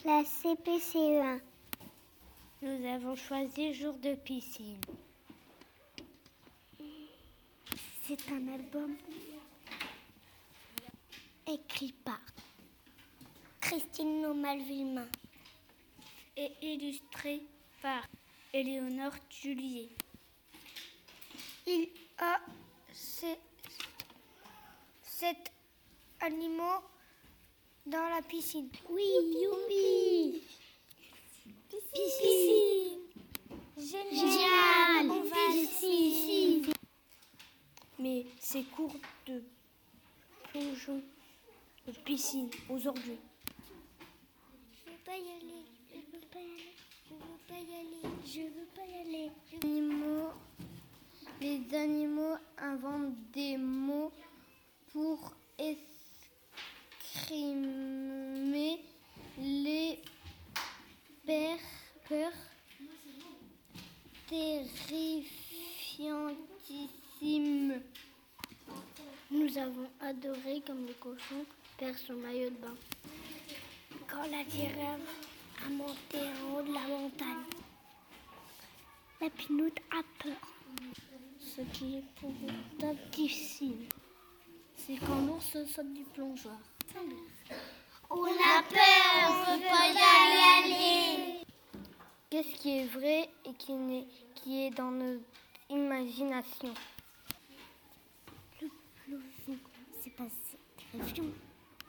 La CPCE1. Nous avons choisi Jour de piscine. C'est un album écrit par Christine Nomal-Villemain et illustré par Éléonore Julier. Il a 7 animaux dans la piscine. Oui, youpi! Piscine. Génial. On va ici. Mais c'est cours de plongeon, de piscine aujourd'hui. Je veux pas y aller. Je veux pas y aller. Je veux pas y aller. Je veux pas y aller. Les animaux inventent des mots pour exprimer les peurs terrifiantissimes. Nous avons adoré comme le cochon perd son maillot de bain. Quand la girafe a monté en haut de la montagne. La pinoute a peur. Ce qui est épouvantable difficile, c'est quand l'ours saute du plongeoir. On a peur, on ne peut pas y aller. Qu'est-ce qui est vrai et qui est dans notre imagination? Le plongeon, c'est passé très violent.